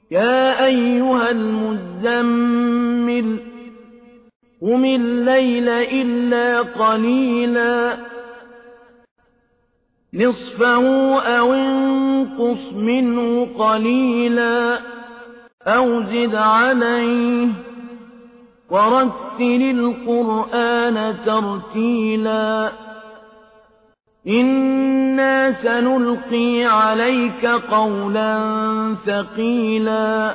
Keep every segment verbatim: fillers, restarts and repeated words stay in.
يا أيها المزمل قم الليل إلا قليلا نصفه أو انقص منه قليلا أو زد عليه ورتل القرآن ترتيلا إنا سنلقي عليك قولا ثقيلا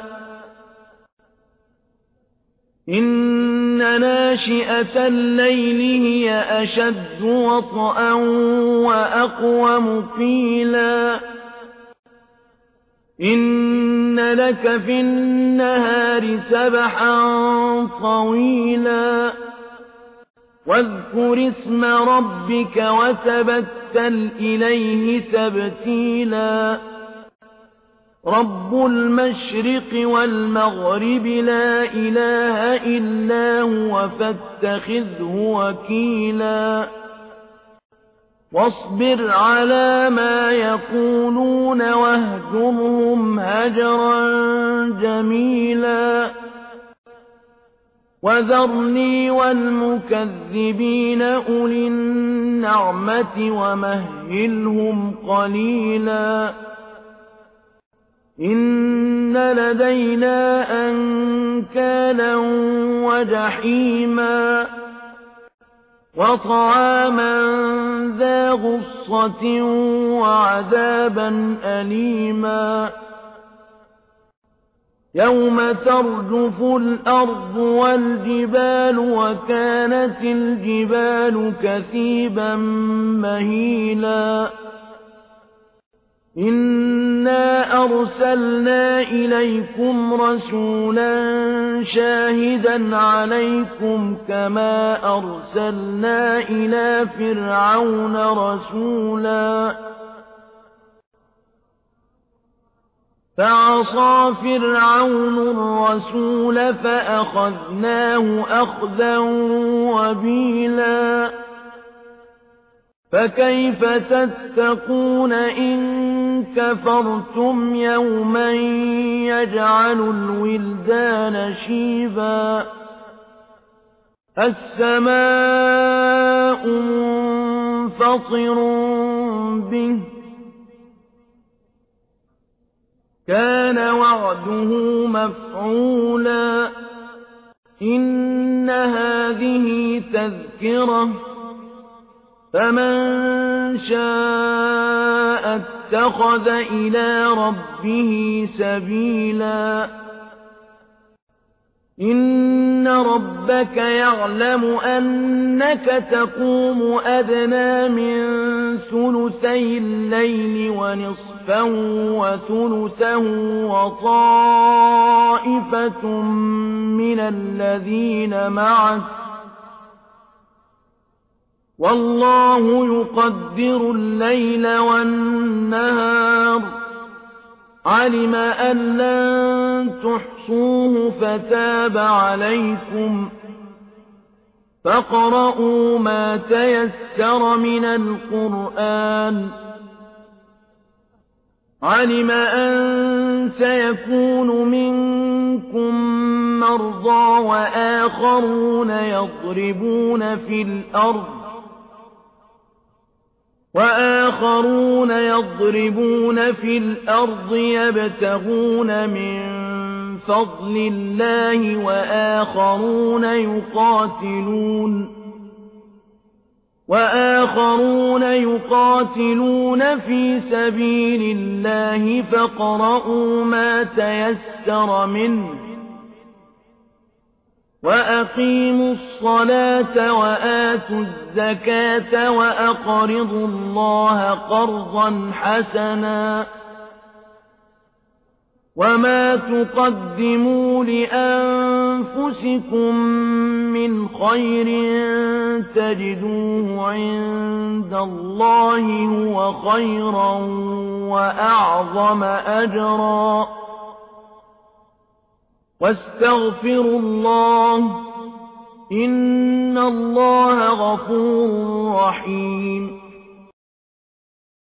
إن ناشئة الليل هي أشد وطئا وأقوم قيلا إن لك في النهار سبحا طويلا واذكر اسم ربك وتبتل إليه تبتيلا رب المشرق والمغرب لا إله إلا هو فاتخذه وكيلا واصبر على ما يقولون واهجرهم هجرا جميلا وذرني والمكذبين أولي النعمة ومهلهم قليلا إن لدينا أنكالا وجحيما وطعاما ذا غصة وعذابا أليما يوم ترجف الأرض والجبال وكانت الجبال كثيبا مهيلا إنا أرسلنا إليكم رسولا شاهدا عليكم كما أرسلنا إلى فرعون رسولا فعصى فرعون الرسول فأخذناه أخذا وبيلا فكيف تتقون إن كفرتم يوما يجعل الولدان شيبا السماء منفطر به كان وعده مفعولا إن هذه تذكرة فمن شاء اتخذ إلى ربه سبيلا إن ربك يعلم أنك تقوم أدنى من ثلثي الليل ونصفه وثلثه وطائفة من الذين معك والله يقدر الليل والنهار علم أن لن تحصوه فتاب عليكم فاقرؤوا ما تيسر من القرآن علم أن سيكون منكم مرضى وآخرون يضربون في الأرض وآخرون يضربون في الأرض يبتغون من فضل الله وآخرون يقاتلون وآخرون يقاتلون في سبيل الله فاقرؤوا ما تيسر منه وأقيموا الصلاة وآتوا الزكاة وأقرضوا الله قرضا حسنا وما تقدموا لأنفسكم من خير تجدوه عند الله هو خيرا وأعظم أجرا واستغفروا الله إن الله غفور رحيم